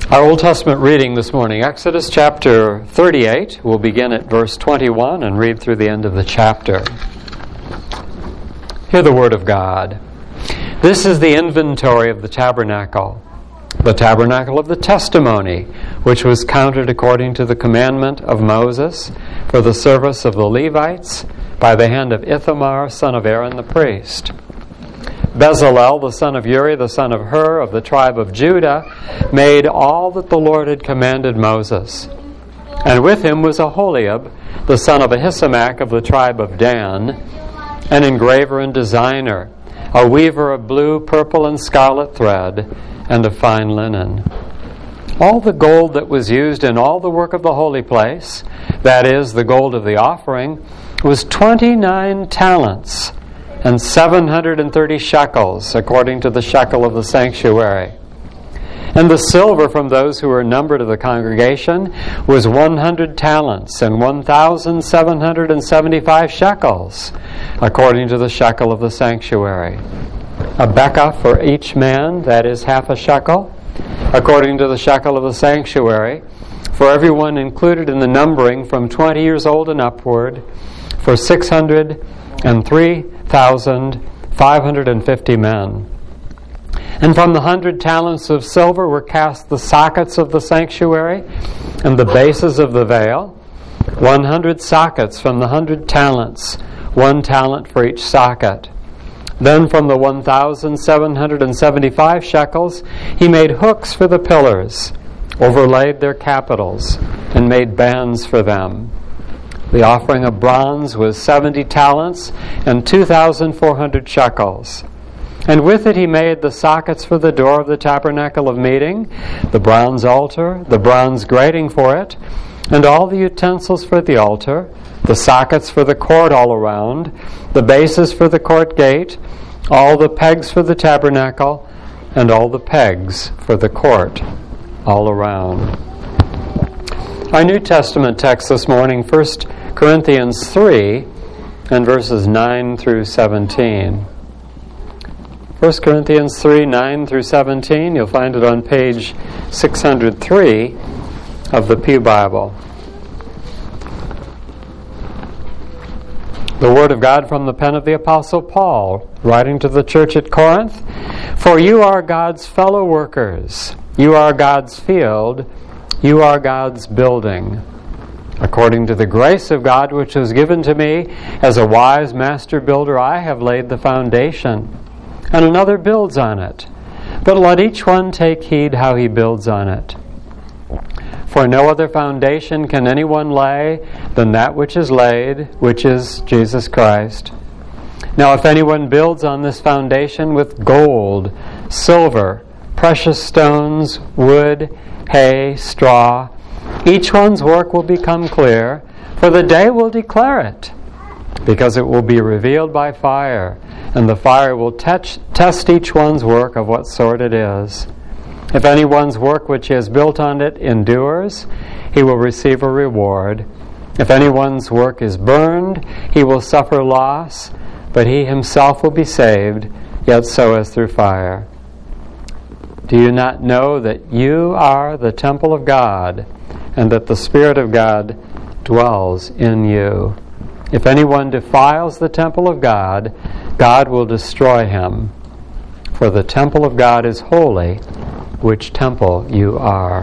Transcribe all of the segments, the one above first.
Our Old Testament reading this morning, Exodus chapter 38. We'll begin at verse 21 and read through the end of the chapter. Hear the word of God. This is the inventory of the tabernacle of the testimony, which was counted according to the commandment of Moses for the service of the Levites by the hand of Ithamar, son of Aaron the priest. Bezalel, the son of Uri, the son of Hur, of the tribe of Judah, made all that the Lord had commanded Moses. And with him was Aholiab, the son of Ahisamach, of the tribe of Dan, an engraver and designer, a weaver of blue, purple, and scarlet thread, and of fine linen. All the gold that was used in all the work of the holy place, that is, the gold of the offering, was 29 talents, and 730 shekels, according to the shekel of the sanctuary. And the silver from those who were numbered of the congregation was 100 talents, and 1,775 shekels, according to the shekel of the sanctuary. A bekah for each man, that is half a shekel, according to the shekel of the sanctuary, for everyone included in the numbering from 20 years old and upward, for 603,550 men. And from the 100 talents of silver were cast the sockets of the sanctuary and the bases of the veil, 100 sockets from the 100 talents, 1 talent for each socket. Then from the 1,775 shekels he made hooks for the pillars, overlaid their capitals, and made bands for them. The offering of bronze was 70 talents and 2,400 shekels. And with it he made the sockets for the door of the tabernacle of meeting, the bronze altar, the bronze grating for it, and all the utensils for the altar, the sockets for the court all around, the bases for the court gate, all the pegs for the tabernacle, and all the pegs for the court all around. Our New Testament text this morning, 1 Corinthians 3 and verses 9 through 17. 1 Corinthians 3, 9 through 17. You'll find it on page 603 of the Pew Bible. The Word of God from the pen of the Apostle Paul, writing to the church at Corinth. For you are God's fellow workers. You are God's field. You are God's building. According to the grace of God which was given to me, as a wise master builder, I have laid the foundation, and another builds on it. But let each one take heed how he builds on it. For no other foundation can anyone lay than that which is laid, which is Jesus Christ. Now if anyone builds on this foundation with gold, silver, precious stones, wood, hay, straw, each one's work will become clear, for the day will declare it, because it will be revealed by fire, and the fire will test each one's work of what sort it is. If anyone's work which he has built on it endures, he will receive a reward. If anyone's work is burned, he will suffer loss, but he himself will be saved, yet so as through fire. Do you not know that you are the temple of God, and that the Spirit of God dwells in you? If anyone defiles the temple of God, God will destroy him. For the temple of God is holy, which temple you are.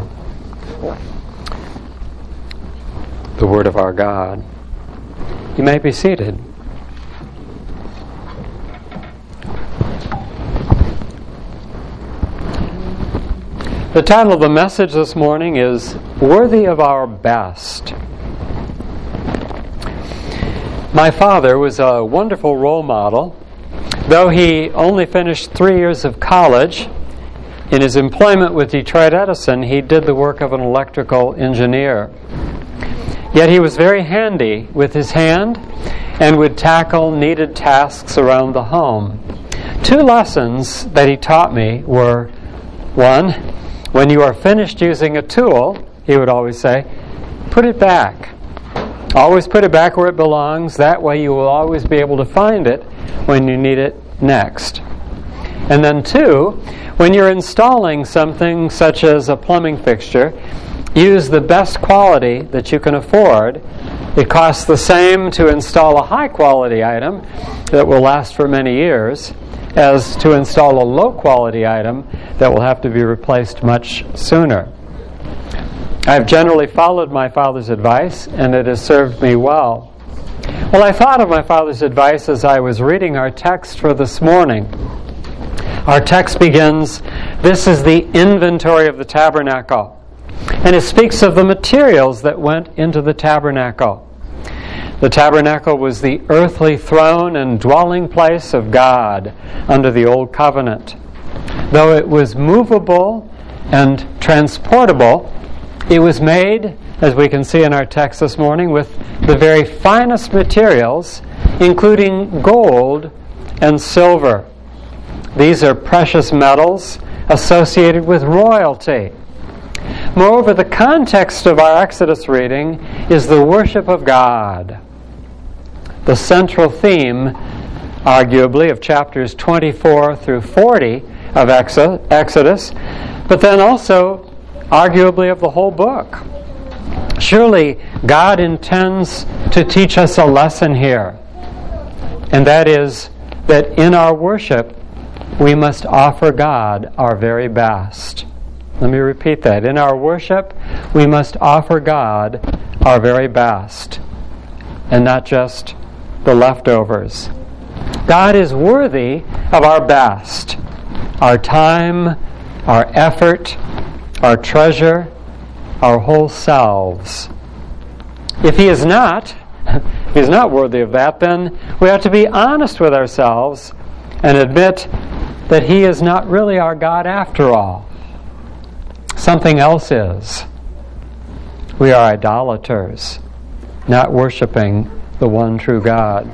The word of our God. You may be seated. The title of the message this morning is Worthy of Our Best. My father was a wonderful role model. Though he only finished 3 years of college, in his employment with Detroit Edison, he did the work of an electrical engineer. Yet he was very handy with his hand and would tackle needed tasks around the home. 2 lessons that he taught me were, 1, when you are finished using a tool, he would always say, put it back. Always put it back where it belongs. That way you will always be able to find it when you need it next. And then 2, when you're installing something such as a plumbing fixture, use the best quality that you can afford. It costs the same to install a high-quality item that will last for many years as to install a low-quality item that will have to be replaced much sooner. I've generally followed my father's advice, and it has served me well. Well, I thought of my father's advice as I was reading our text for this morning. Our text begins, "This is the inventory of the tabernacle." And it speaks of the materials that went into the tabernacle. The tabernacle was the earthly throne and dwelling place of God under the Old Covenant. Though it was movable and transportable, it was made, as we can see in our text this morning, with the very finest materials, including gold and silver. These are precious metals associated with royalty. Moreover, the context of our Exodus reading is the worship of God. The central theme, arguably, of chapters 24 through 40 of Exodus, but then also, arguably, of the whole book. Surely, God intends to teach us a lesson here, and that is that in our worship, we must offer God our very best. Let me repeat that. In our worship, we must offer God our very best, and not just the leftovers. God is worthy of our best, our time, our effort, our treasure, our whole selves. If He is not, if He's not worthy of that, then we have to be honest with ourselves and admit that He is not really our God after all. Something else is. We are idolaters, not worshiping the one true God.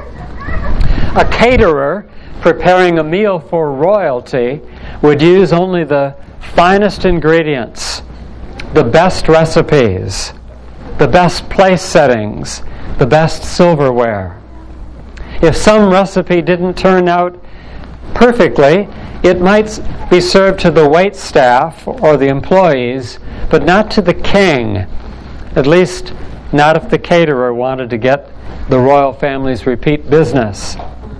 A caterer preparing a meal for royalty would use only the finest ingredients, the best recipes, the best place settings, the best silverware. If some recipe didn't turn out perfectly, it might be served to the wait staff or the employees, but not to the king. At least, not if the caterer wanted to get the royal family's repeat business.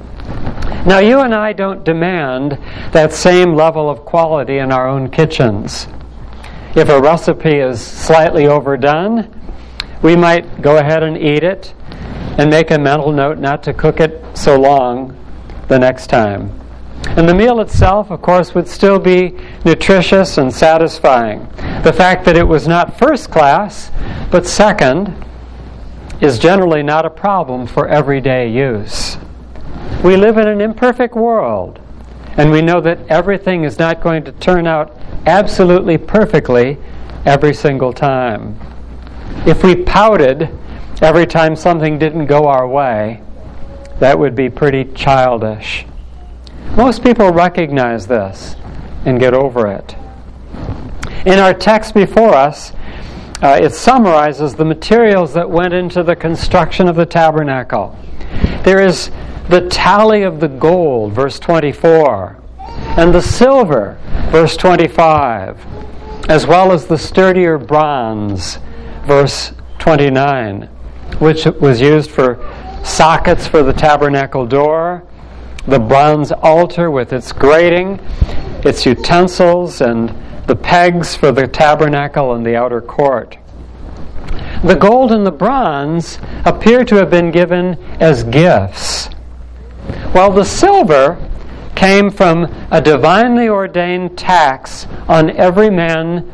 Now, you and I don't demand that same level of quality in our own kitchens. If a recipe is slightly overdone, we might go ahead and eat it and make a mental note not to cook it so long the next time. And the meal itself, of course, would still be nutritious and satisfying. The fact that it was not first class, but second, is generally not a problem for everyday use. We live in an imperfect world, and we know that everything is not going to turn out absolutely perfectly every single time. If we pouted every time something didn't go our way, that would be pretty childish. Most people recognize this and get over it. In our text before us, it summarizes the materials that went into the construction of the tabernacle. There is the tally of the gold, verse 24, and the silver, verse 25, as well as the sturdier bronze, verse 29, which was used for sockets for the tabernacle door, the bronze altar with its grating, its utensils, and the pegs for the tabernacle and the outer court. The gold and the bronze appear to have been given as gifts, while the silver came from a divinely ordained tax on every man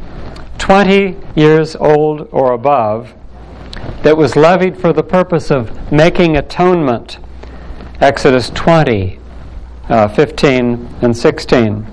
20 years old or above that was levied for the purpose of making atonement. Exodus 20, 15 and 16.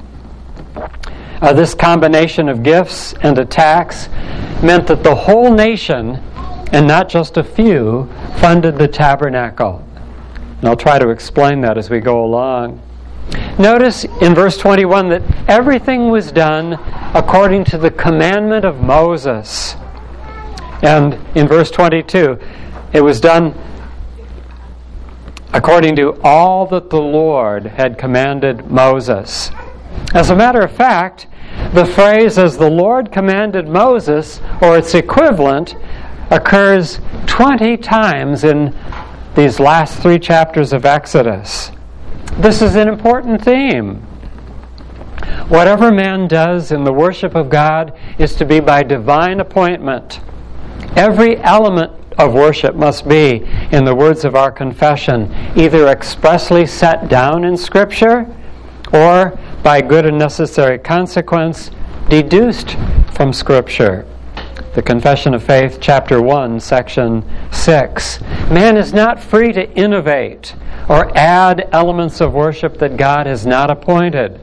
This combination of gifts and a tax meant that the whole nation, and not just a few, funded the tabernacle. And I'll try to explain that as we go along. Notice in verse 21 that everything was done according to the commandment of Moses. And in verse 22, it was done according to all that the Lord had commanded Moses. As a matter of fact, the phrase "as the Lord commanded Moses," or its equivalent, occurs 20 times in these last 3 chapters of Exodus. This is an important theme. Whatever man does in the worship of God is to be by divine appointment. Every element of worship must be, in the words of our confession, either expressly set down in Scripture or, by good and necessary consequence, deduced from Scripture. The Confession of Faith, chapter 1, section 6. Man is not free to innovate or add elements of worship that God has not appointed.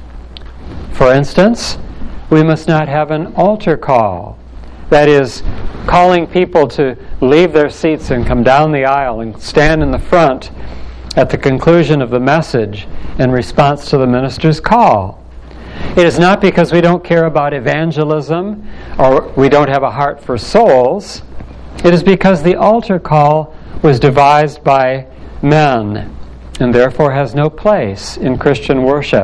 For instance, we must not have an altar call. That is, calling people to leave their seats and come down the aisle and stand in the front at the conclusion of the message in response to the minister's call. It is not because we don't care about evangelism or we don't have a heart for souls. It is because the altar call was devised by men and therefore has no place in Christian worship.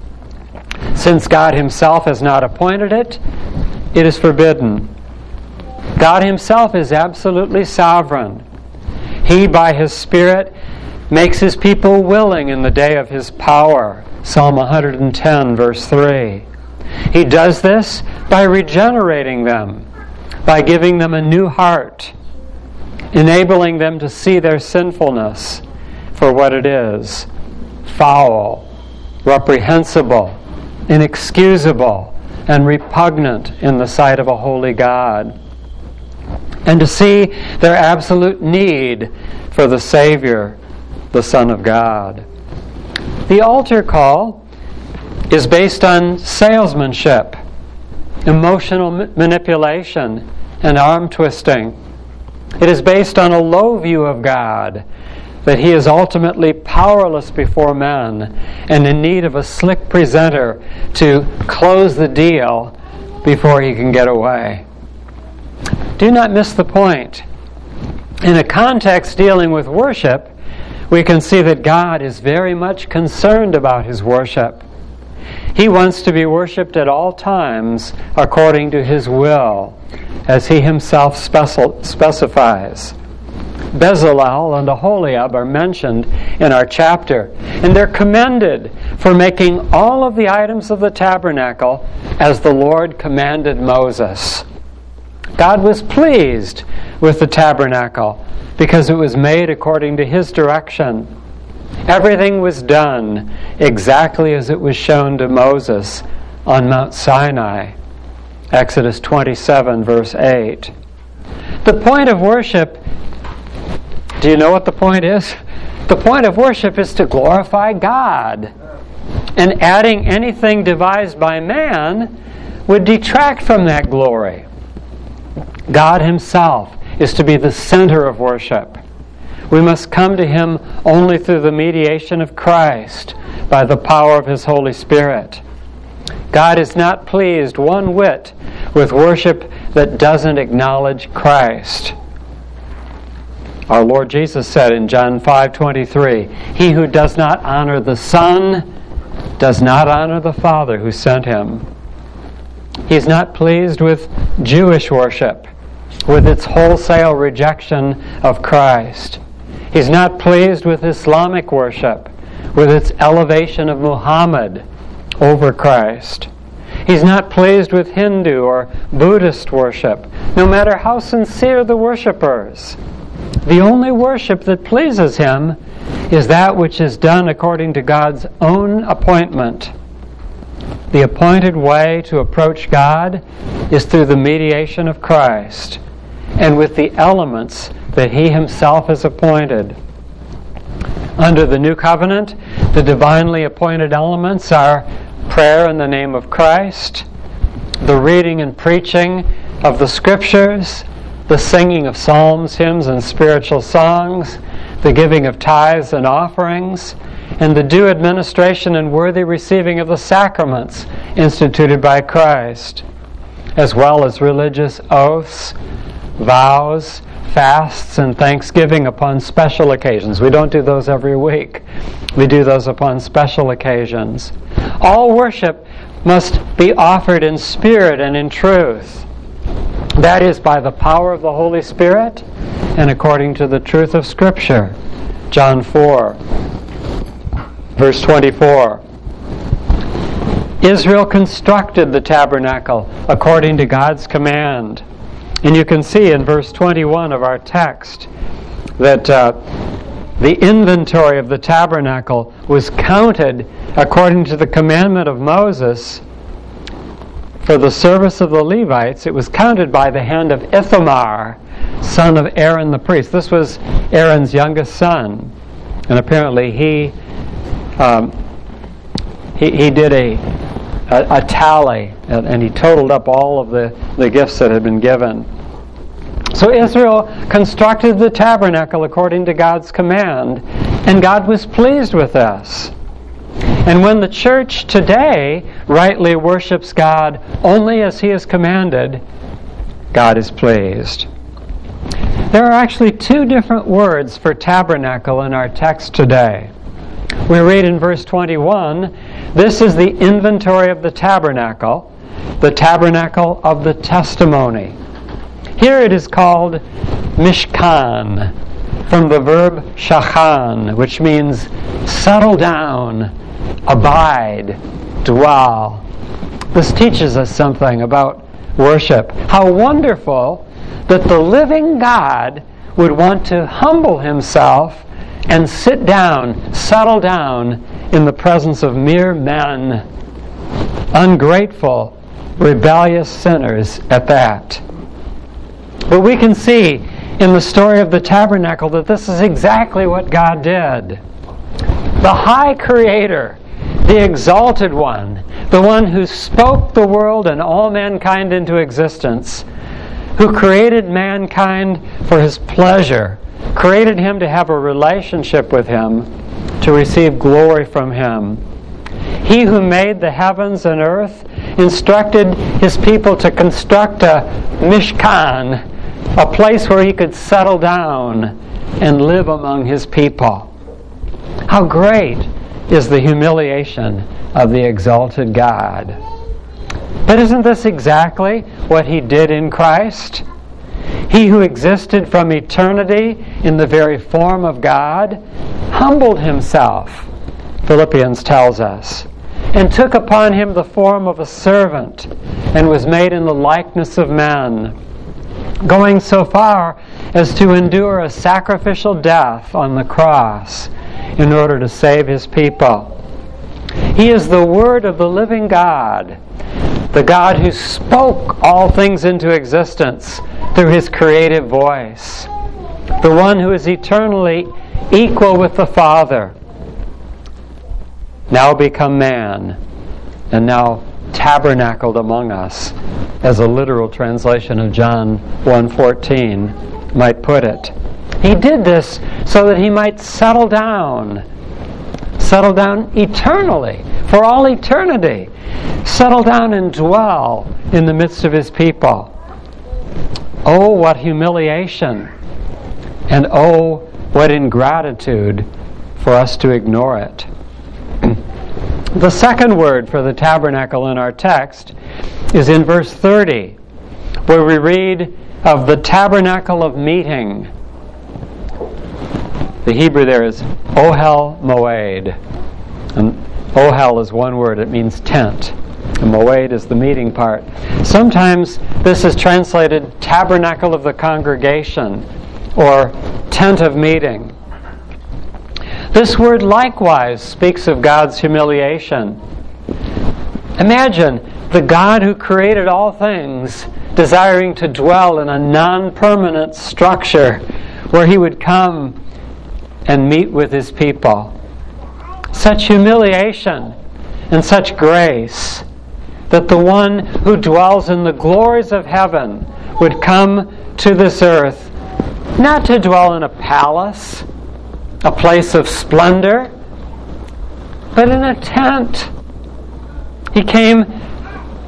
Since God Himself has not appointed it, it is forbidden. God Himself is absolutely sovereign. He, by His Spirit, makes His people willing in the day of His power. Psalm 110, verse 3. He does this by regenerating them, by giving them a new heart, enabling them to see their sinfulness for what it is: foul, reprehensible, inexcusable, and repugnant in the sight of a holy God, and to see their absolute need for the Savior, the Son of God. The altar call is based on salesmanship, emotional manipulation, and arm twisting. It is based on a low view of God, that He is ultimately powerless before men and in need of a slick presenter to close the deal before He can get away. Do not miss the point. In a context dealing with worship, we can see that God is very much concerned about His worship. He wants to be worshipped at all times according to His will, as He Himself specifies. Bezalel and Aholiab are mentioned in our chapter, and they're commended for making all of the items of the tabernacle as the Lord commanded Moses. God was pleased with the tabernacle because it was made according to His direction. Everything was done exactly as it was shown to Moses on Mount Sinai. Exodus 27, verse 8. The point of worship, do you know what the point is? The point of worship is to glorify God. And adding anything devised by man would detract from that glory. God Himself is to be the center of worship. We must come to Him only through the mediation of Christ, by the power of His Holy Spirit. God is not pleased one whit with worship that doesn't acknowledge Christ. Our Lord Jesus said in John 5:23, "He who does not honor the Son does not honor the Father who sent Him." He's not pleased with Jewish worship, with its wholesale rejection of Christ. He's not pleased with Islamic worship, with its elevation of Muhammad over Christ. He's not pleased with Hindu or Buddhist worship, no matter how sincere the worshipers. The only worship that pleases Him is that which is done according to God's own appointment. The appointed way to approach God is through the mediation of Christ, and with the elements that He Himself has appointed. Under the New Covenant, the divinely appointed elements are prayer in the name of Christ, the reading and preaching of the Scriptures, the singing of psalms, hymns, and spiritual songs, the giving of tithes and offerings, and the due administration and worthy receiving of the sacraments instituted by Christ, as well as religious oaths, vows, fasts and thanksgiving upon special occasions. We don't do those every week. We do those upon special occasions. All worship must be offered in spirit and in truth. That is, by the power of the Holy Spirit and according to the truth of Scripture. John 4, verse 24. Israel constructed the tabernacle according to God's command. And you can see in verse 21 of our text that the inventory of the tabernacle was counted according to the commandment of Moses. For the service of the Levites, it was counted by the hand of Ithamar, son of Aaron the priest. This was Aaron's youngest son. And apparently he did a tally, and he totaled up all of the gifts that had been given. So Israel constructed the tabernacle according to God's command, and God was pleased with this. And when the church today rightly worships God only as He has commanded, God is pleased. There are actually two different words for tabernacle in our text today. We read in verse 21, "This is the inventory of the tabernacle of the testimony." Here it is called Mishkan, from the verb shachan, which means settle down, abide, dwell. This teaches us something about worship. How wonderful that the living God would want to humble Himself and sit down, settle down in the presence of mere men, ungrateful, rebellious sinners at that. But we can see in the story of the tabernacle that this is exactly what God did. The high Creator, the exalted one, the one who spoke the world and all mankind into existence, who created mankind for His pleasure, created him to have a relationship with Him, to receive glory from Him. He who made the heavens and earth instructed His people to construct a Mishkan, a place where He could settle down and live among His people. How great is the humiliation of the exalted God. But isn't this exactly what He did in Christ? He who existed from eternity in the very form of God humbled Himself, Philippians tells us, and took upon Him the form of a servant and was made in the likeness of men, going so far as to endure a sacrificial death on the cross in order to save His people. He is the Word of the living God, the God who spoke all things into existence through His creative voice, the one who is eternally equal with the Father, now become man, and now tabernacled among us, as a literal translation of John 1:14 might put it. He did this so that He might settle down eternally, for all eternity, settle down and dwell in the midst of His people. Oh, what humiliation, and oh, what ingratitude for us to ignore it. The second word for the tabernacle in our text is in verse 30, where we read of the tabernacle of meeting. The Hebrew there is Ohel Moed. And Ohel is one word, it means tent. And Moed is the meeting part. Sometimes this is translated tabernacle of the congregation or tent of meeting. This word likewise speaks of God's humiliation. Imagine the God who created all things desiring to dwell in a non-permanent structure where He would come and meet with His people. Such humiliation and such grace that the one who dwells in the glories of heaven would come to this earth, not to dwell in a palace, a place of splendor, but in a tent. He came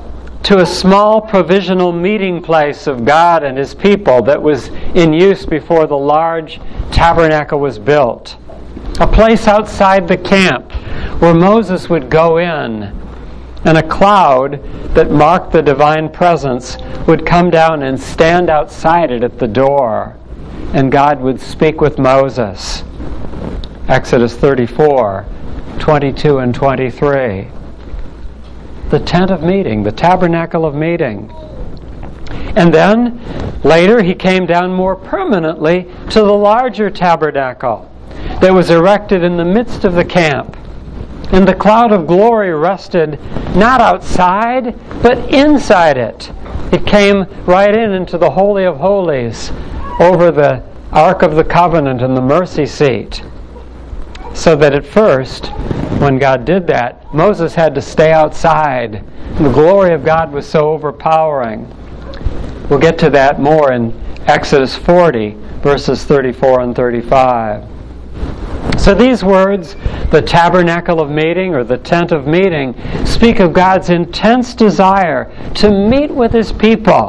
to a small provisional meeting place of God and His people that was in use before the large tabernacle was built. A place outside the camp where Moses would go in, and a cloud that marked the divine presence would come down and stand outside it at the door, and God would speak with Moses. Exodus 34, 22 and 23. The tent of meeting, the tabernacle of meeting. And then, later, He came down more permanently to the larger tabernacle that was erected in the midst of the camp. And the cloud of glory rested not outside, but inside it. It came right into the Holy of Holies, over the Ark of the Covenant and the mercy seat. So that at first, when God did that, Moses had to stay outside. The glory of God was so overpowering. We'll get to that more in Exodus 40, verses 34 and 35. So these words, the tabernacle of meeting or the tent of meeting, speak of God's intense desire to meet with His people.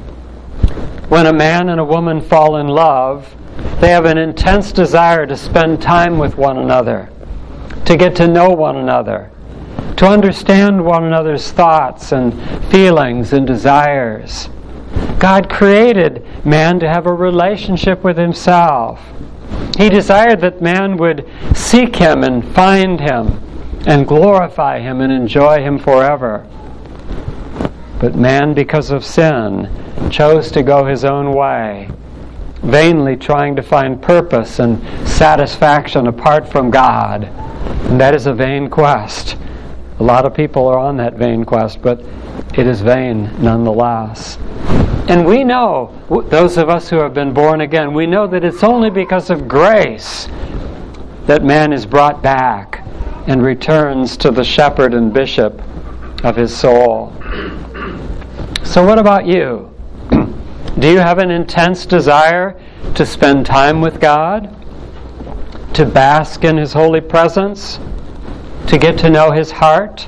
When a man and a woman fall in love, they have an intense desire to spend time with one another, to get to know one another, to understand one another's thoughts and feelings and desires. God created man to have a relationship with Himself. He desired that man would seek Him and find Him and glorify Him and enjoy Him forever. But man, because of sin, chose to go his own way, vainly trying to find purpose and satisfaction apart from God. And that is a vain quest. A lot of people are on that vain quest, but it is vain nonetheless. And we know, those of us who have been born again, we know that it's only because of grace that man is brought back and returns to the shepherd and bishop of his soul. So what about you? Do you have an intense desire to spend time with God? To bask in His holy presence? To get to know His heart?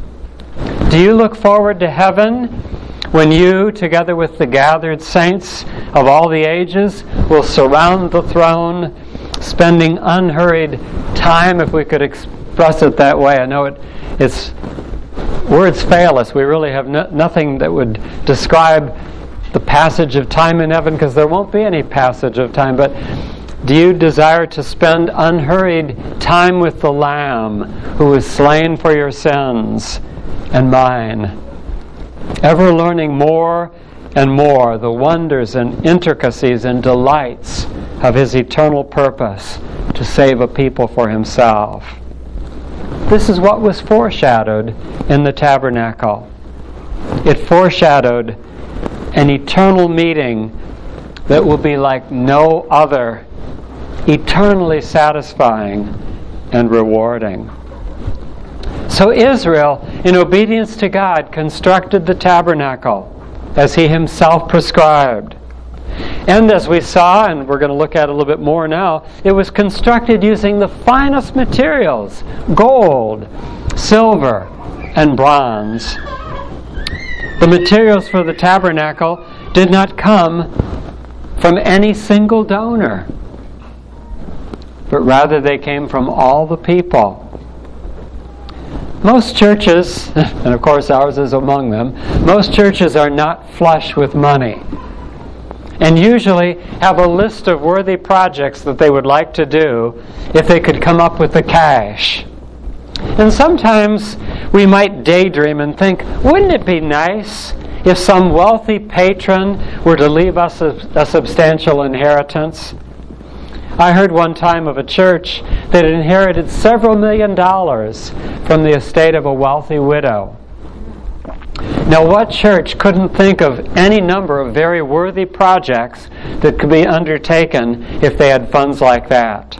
Do you look forward to heaven when you, together with the gathered saints of all the ages, will surround the throne, spending unhurried time, if we could express it that way? I know it's words fail us. We really have nothing that would describe the passage of time in heaven, because there won't be any passage of time. But do you desire to spend unhurried time with the Lamb who was slain for your sins and mine, ever learning more and more the wonders and intricacies and delights of His eternal purpose to save a people for Himself? This is what was foreshadowed in the tabernacle. It foreshadowed an eternal meeting that will be like no other, eternally satisfying and rewarding. So Israel, in obedience to God, constructed the tabernacle as He Himself prescribed. And as we saw, and we're going to look at it a little bit more now, it was constructed using the finest materials: gold, silver, and bronze. The materials for the tabernacle did not come from any single donor, but rather they came from all the people. Most churches, and of course ours is among them, most churches are not flush with money, and usually have a list of worthy projects that they would like to do if they could come up with the cash. And sometimes we might daydream and think, wouldn't it be nice if some wealthy patron were to leave us a substantial inheritance? I heard one time of a church that inherited several $1 million from the estate of a wealthy widow. Now, what church couldn't think of any number of very worthy projects that could be undertaken if they had funds like that?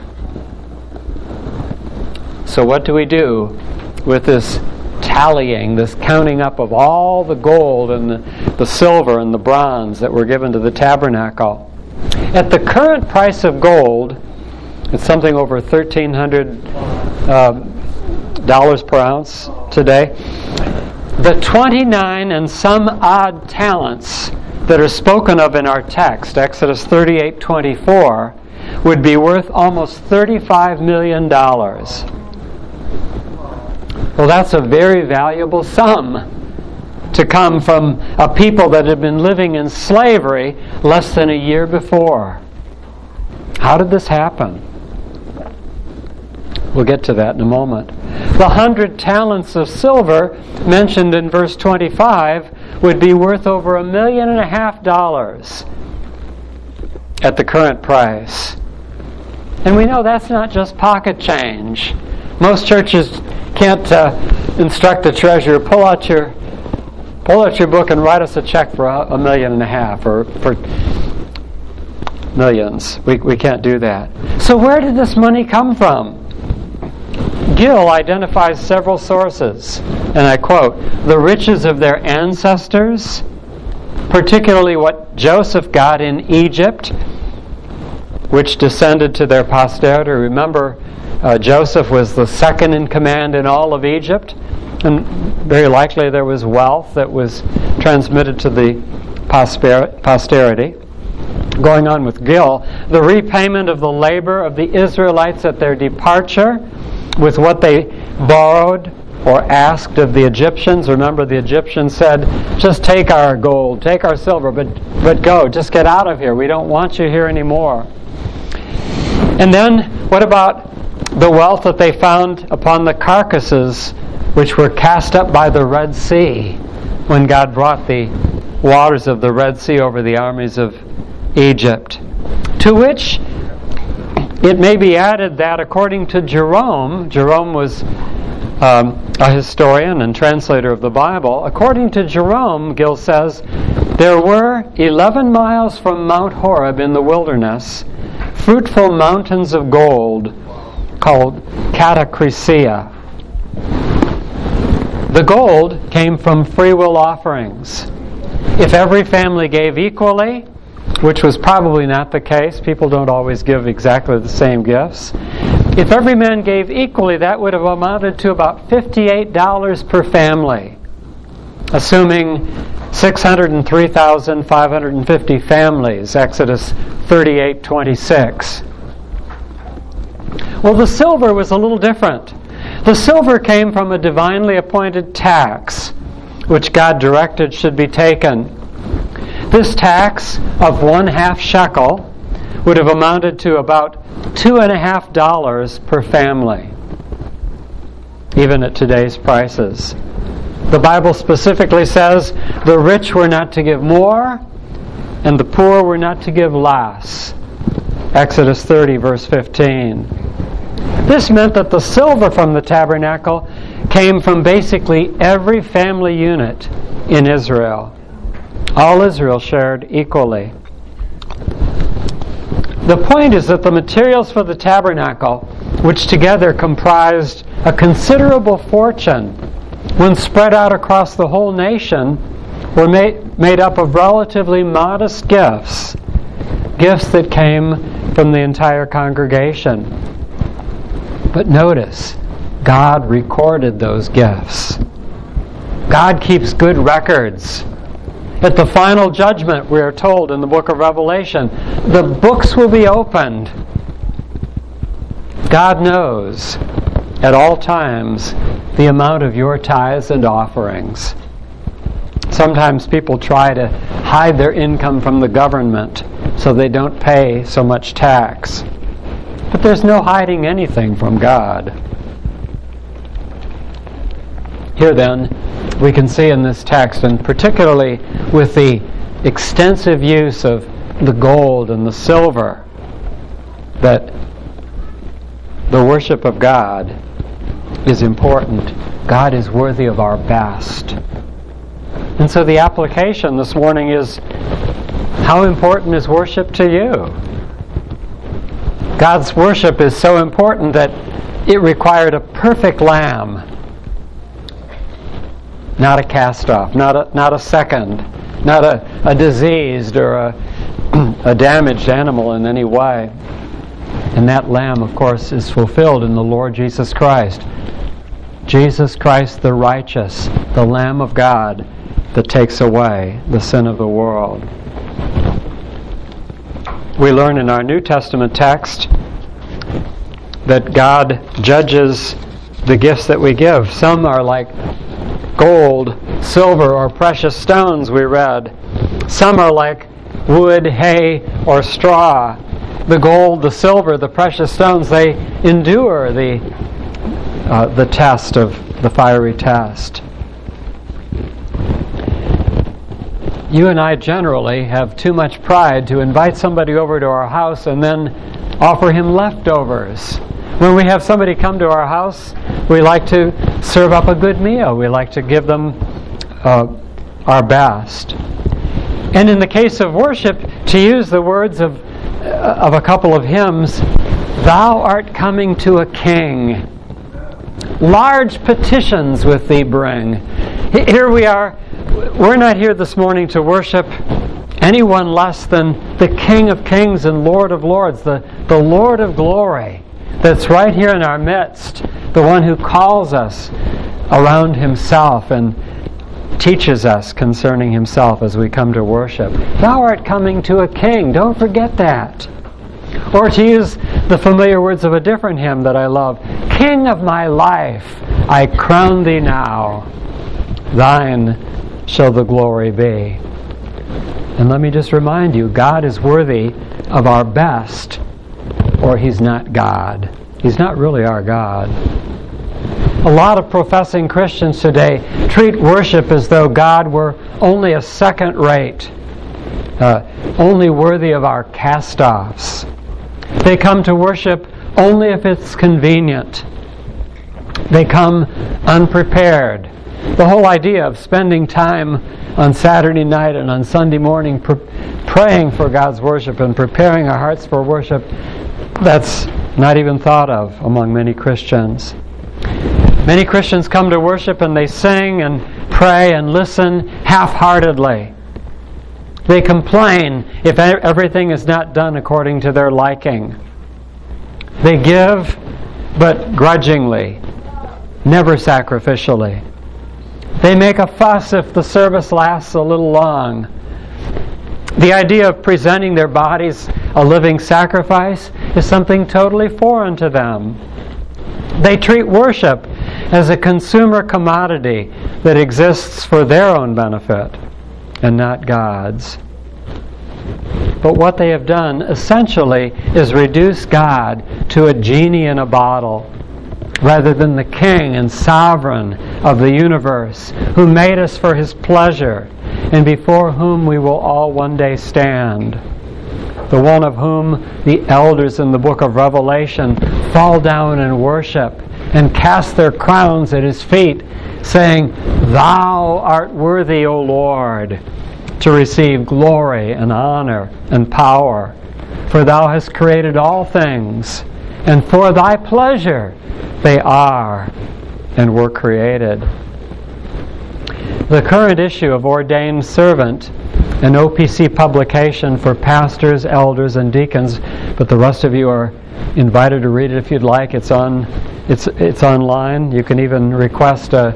So what do we do with this tallying, this counting up of all the gold and the silver and the bronze that were given to the tabernacle? At the current price of gold, it's something over $1,300 per ounce today. the 29 and some odd talents that are spoken of in our text, Exodus 38:24, would be worth almost $35 million. Well, that's a very valuable sum to come from a people that had been living in slavery less than a year before. How did this happen? We'll get to that in a moment. The 100 talents of silver mentioned in verse 25 would be worth over $1.5 million at the current price. And we know that's not just pocket change. Most churches can't instruct the treasurer, pull out your book and write us a check for $1.5 million or for millions. We can't do that. So where did this money come from? Gill identifies several sources, and I quote, "The riches of their ancestors, particularly what Joseph got in Egypt, which descended to their posterity." Remember, Joseph was the second in command in all of Egypt, and very likely there was wealth that was transmitted to the posterity. Going on with Gill, the repayment of the labor of the Israelites at their departure with what they borrowed or asked of the Egyptians. Remember, the Egyptians said, just take our gold, take our silver, but go, just get out of here. We don't want you here anymore. And then, what about the wealth that they found upon the carcasses which were cast up by the Red Sea when God brought the waters of the Red Sea over the armies of Egypt? To which it may be added that according to Jerome was a historian and translator of the Bible. According to Jerome, Gill says, there were 11 miles from Mount Horeb in the wilderness fruitful mountains of gold called catacrisea. The gold came from free will offerings. If every family gave equally, which was probably not the case, people don't always give exactly the same gifts. If every man gave equally, that would have amounted to about $58 per family, assuming 603,550 families, Exodus 38:26. Well, the silver was a little different. The silver came from a divinely appointed tax, which God directed should be taken. This tax of 1/2 shekel would have amounted to about $2.50 per family, even at today's prices. The Bible specifically says the rich were not to give more and the poor were not to give less. Exodus 30, verse 15. This meant that the silver from the tabernacle came from basically every family unit in Israel. All Israel shared equally. The point is that the materials for the tabernacle, which together comprised a considerable fortune, when spread out across the whole nation, were made up of relatively modest gifts that came from the entire congregation. But notice, God recorded those gifts. God keeps good records. At the final judgment, we are told in the book of Revelation, the books will be opened. God knows at all times the amount of your tithes and offerings. Sometimes people try to hide their income from the government so they don't pay so much tax. But there's no hiding anything from God. Here then, we can see in this text, and particularly with the extensive use of the gold and the silver, that the worship of God is important. God is worthy of our best. And so the application this morning is, how important is worship to you? God's worship is so important that it required a perfect lamb. Not a cast-off, not a second, not a diseased or a damaged animal in any way. And that lamb, of course, is fulfilled in the Lord Jesus Christ. Jesus Christ the righteous, the Lamb of God that takes away the sin of the world. We learn in our New Testament text that God judges the gifts that we give. Some are like gold, silver, or precious stones, we read. Some are like wood, hay, or straw. The gold, the silver, the precious stones, they endure the test of the fiery test. You and I generally have too much pride to invite somebody over to our house and then offer him leftovers. When we have somebody come to our house, we like to serve up a good meal. We like to give them our best. And in the case of worship, to use the words of a couple of hymns, "Thou art coming to a king. Large petitions with thee bring." Here we are. We're not here this morning to worship anyone less than the King of Kings and Lord of Lords, the Lord of glory that's right here in our midst, the one who calls us around himself and teaches us concerning himself as we come to worship. Thou art coming to a king. Don't forget that. Or to use the familiar words of a different hymn that I love, "King of my life, I crown thee now. Thine shall the glory be." And let me just remind you, God is worthy of our best, or he's not God. He's not really our God. A lot of professing Christians today treat worship as though God were only a second rate, only worthy of our cast-offs. They come to worship only if it's convenient. They come unprepared. The whole idea of spending time on Saturday night and on Sunday morning praying for God's worship and preparing our hearts for worship, that's not even thought of among many Christians. Many Christians come to worship and they sing and pray and listen half-heartedly. They complain if everything is not done according to their liking. They give, but grudgingly, never sacrificially. They make a fuss if the service lasts a little long. The idea of presenting their bodies a living sacrifice is something totally foreign to them. They treat worship as a consumer commodity that exists for their own benefit and not God's. But what they have done essentially is reduce God to a genie in a bottle, rather than the King and Sovereign of the universe, who made us for his pleasure and before whom we will all one day stand. The one of whom the elders in the book of Revelation fall down and worship and cast their crowns at his feet, saying, "Thou art worthy, O Lord, to receive glory and honor and power, for thou hast created all things, and for thy pleasure they are and were created." The current issue of Ordained Servant, an OPC publication for pastors, elders, and deacons, but the rest of you are invited to read it if you'd like. It's online. You can even request a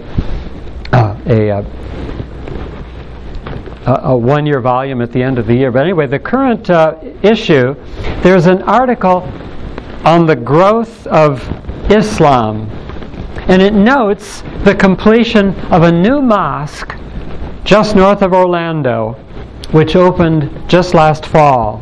one-year volume at the end of the year. But anyway, the current issue, there's an article on the growth of Islam, and it notes the completion of a new mosque just north of Orlando, which opened just last fall.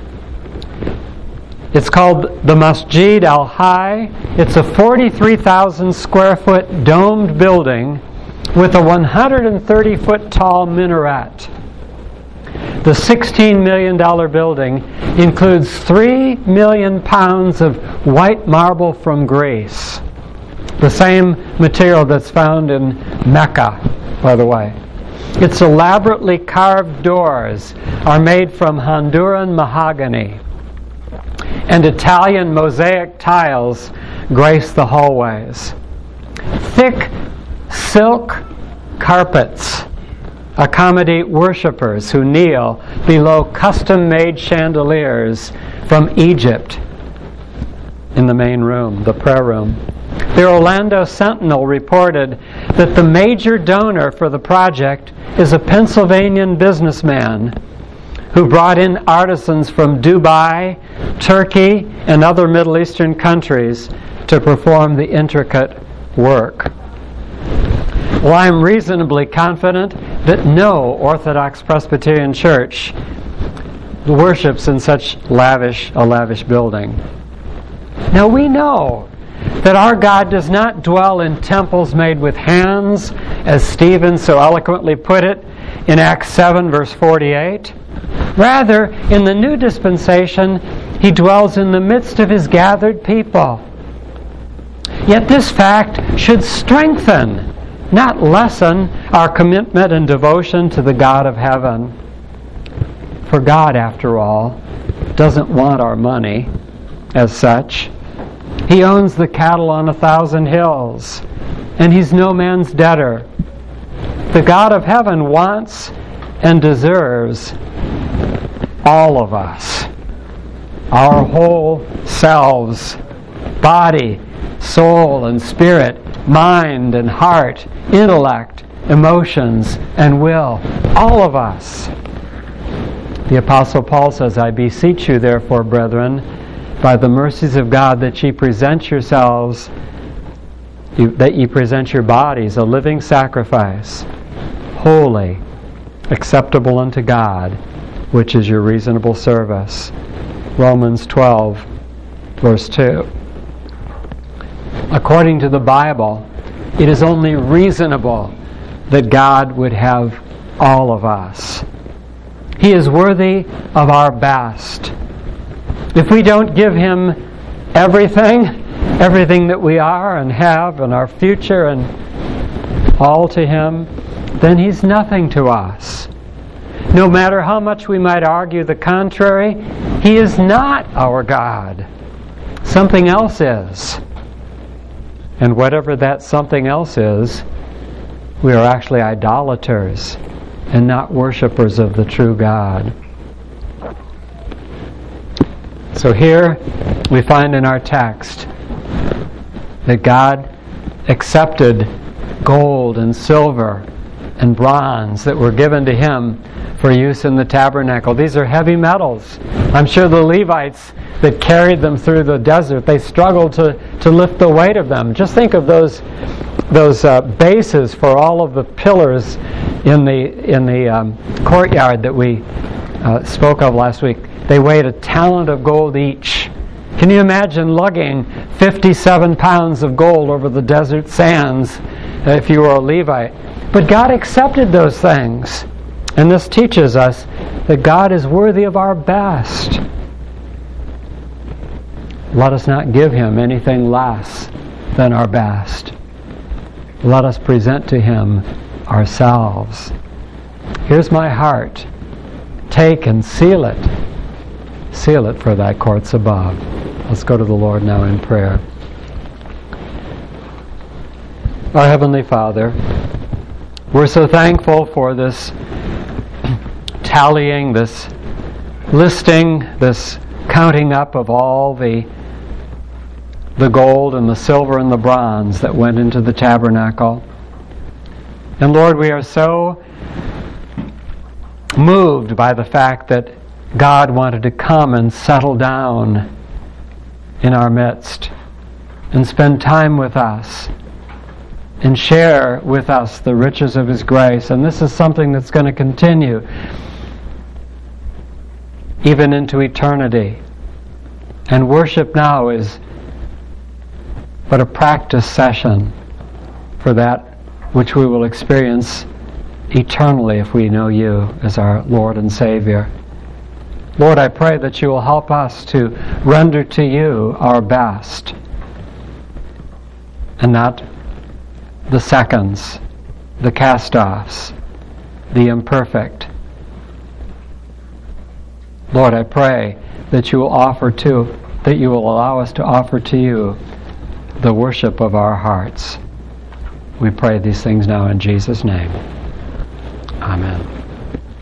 It's called the Masjid Al-High. It's a 43,000 square foot domed building with a 130-foot tall minaret. The $16 million building includes 3 million pounds of white marble from Greece, the same material that's found in Mecca, by the way. Its elaborately carved doors are made from Honduran mahogany, and Italian mosaic tiles grace the hallways. Thick silk carpets accommodate worshippers who kneel below custom-made chandeliers from Egypt in the main room, the prayer room. The Orlando Sentinel reported that the major donor for the project is a Pennsylvanian businessman who brought in artisans from Dubai, Turkey, and other Middle Eastern countries to perform the intricate work. Well, I'm reasonably confident that no Orthodox Presbyterian church worships in such a lavish building. Now we know that our God does not dwell in temples made with hands, as Stephen so eloquently put it in Acts 7, verse 48. Rather, in the new dispensation, He dwells in the midst of His gathered people. Yet this fact should strengthen, not lessen, our commitment and devotion to the God of heaven. For God, after all, doesn't want our money as such. He owns the cattle on 1,000 hills, and He's no man's debtor. The God of heaven wants and deserves all of us, our whole selves, body, soul, and spirit, mind and heart, intellect, emotions, and will, all of us. The Apostle Paul says, I beseech you, therefore, brethren, by the mercies of God, that ye present yourselves, that ye present your bodies a living sacrifice, holy, acceptable unto God, which is your reasonable service. Romans 12, verse 2. According to the Bible, it is only reasonable that God would have all of us. He is worthy of our best. If we don't give Him everything that we are and have and our future and all to Him, then He's nothing to us. No matter how much we might argue the contrary, He is not our God. Something else is. And whatever that something else is, we are actually idolaters and not worshipers of the true God. So here we find in our text that God accepted gold and silver and bronze that were given to Him for use in the tabernacle. These are heavy metals. I'm sure the Levites that carried them through the desert, they struggled to lift the weight of them. Just think of those bases for all of the pillars in the courtyard that we spoke of last week. They weighed a talent of gold each. Can you imagine lugging 57 pounds of gold over the desert sands if you were a Levite? But God accepted those things. And this teaches us that God is worthy of our best. Let us not give Him anything less than our best. Let us present to Him ourselves. Here's my heart. Take and seal it. Seal it for Thy courts above. Let's go to the Lord now in prayer. Our Heavenly Father, we're so thankful for this tallying, this listing, this counting up of all the gold and the silver and the bronze that went into the tabernacle. And Lord, we are so moved by the fact that God wanted to come and settle down in our midst and spend time with us and share with us the riches of His grace. And this is something that's going to continue even into eternity. And worship now is but a practice session for that which we will experience eternally if we know You as our Lord and Savior. Lord, I pray that You will help us to render to You our best, and not the seconds, the cast-offs, the imperfect. Lord, I pray that You will allow us to offer to You the worship of our hearts. We pray these things now in Jesus' name. Amen.